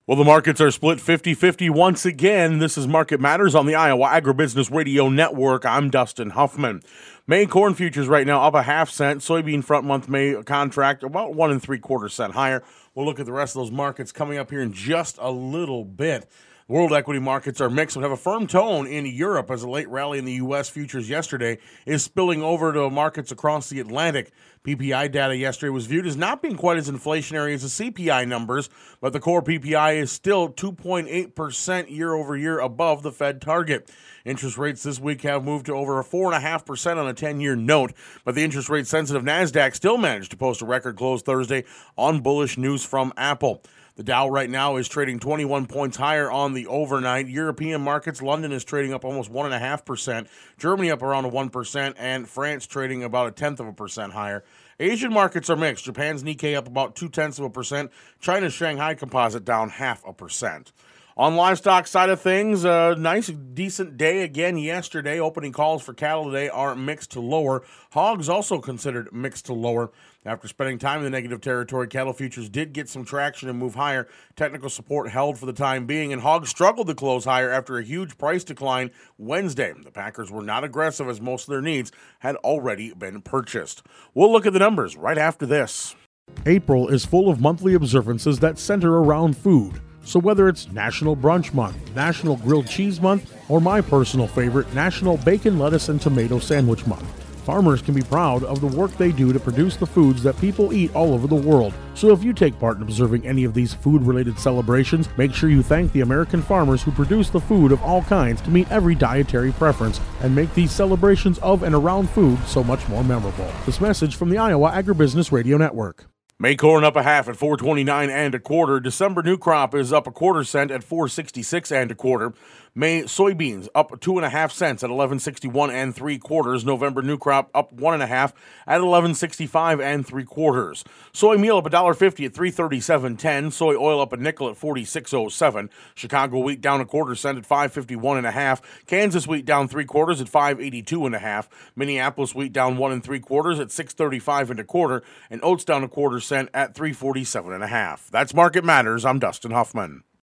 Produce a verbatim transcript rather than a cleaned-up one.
Well, the markets are split fifty-fifty once again. This is Market Matters on the Iowa Agribusiness Radio Network. I'm Dustin Huffman. May corn futures right now up a half cent. Soybean front month May contract about one and three quarter cent higher. We'll look at the rest of those markets coming up here in just a little bit. World equity markets are mixed. We have a firm tone in Europe as a late rally in the U S futures yesterday is spilling over to markets across the Atlantic. P P I data yesterday was viewed as not being quite as inflationary as the C P I numbers, but the core P P I is still two point eight percent year over year above the Fed target. Interest rates this week have moved to over a four point five percent on a ten-year note, but the interest rate-sensitive NASDAQ still managed to post a record close Thursday on bullish news from Apple. The Dow right now is trading twenty-one points higher on the overnight. European markets, London is trading up almost one point five percent, Germany up around one percent, and France trading about a tenth of a percent higher. Asian markets are mixed. Japan's Nikkei up about two-tenths of a percent. China's Shanghai Composite down half a percent. On livestock side of things, a nice, decent day again yesterday. Opening calls for cattle today are mixed to lower. Hogs also considered mixed to lower. After spending time in the negative territory, cattle futures did get some traction and move higher. Technical support held for the time being, and hogs struggled to close higher after a huge price decline Wednesday. The packers were not aggressive as most of their needs had already been purchased. We'll look at the numbers right after this. April is full of monthly observances that center around food. So whether it's National Brunch Month, National Grilled Cheese Month, or my personal favorite, National Bacon, Lettuce, and Tomato Sandwich Month, farmers can be proud of the work they do to produce the foods that people eat all over the world. So if you take part in observing any of these food-related celebrations, make sure you thank the American farmers who produce the food of all kinds to meet every dietary preference and make these celebrations of and around food so much more memorable. This message from the Iowa Agribusiness Radio Network. May corn up a half at four twenty-nine and a quarter. December new crop is up a quarter cent at four sixty-six and a quarter. May soybeans up two and a half cents at eleven sixty-one and three quarters. November new crop up one and a half at eleven sixty-five and three quarters. Soy meal up a dollar fifty at three thirty-seven ten. Soy oil up a nickel at forty-six oh seven. Chicago wheat down a quarter cent at five fifty-one and a half. Kansas wheat down three quarters at five eighty-two and a half. Minneapolis wheat down one and three quarters at six thirty-five and a quarter, and oats down a quarter cent at three forty-seven and a half. That's Market Matters. I'm Dustin Huffman.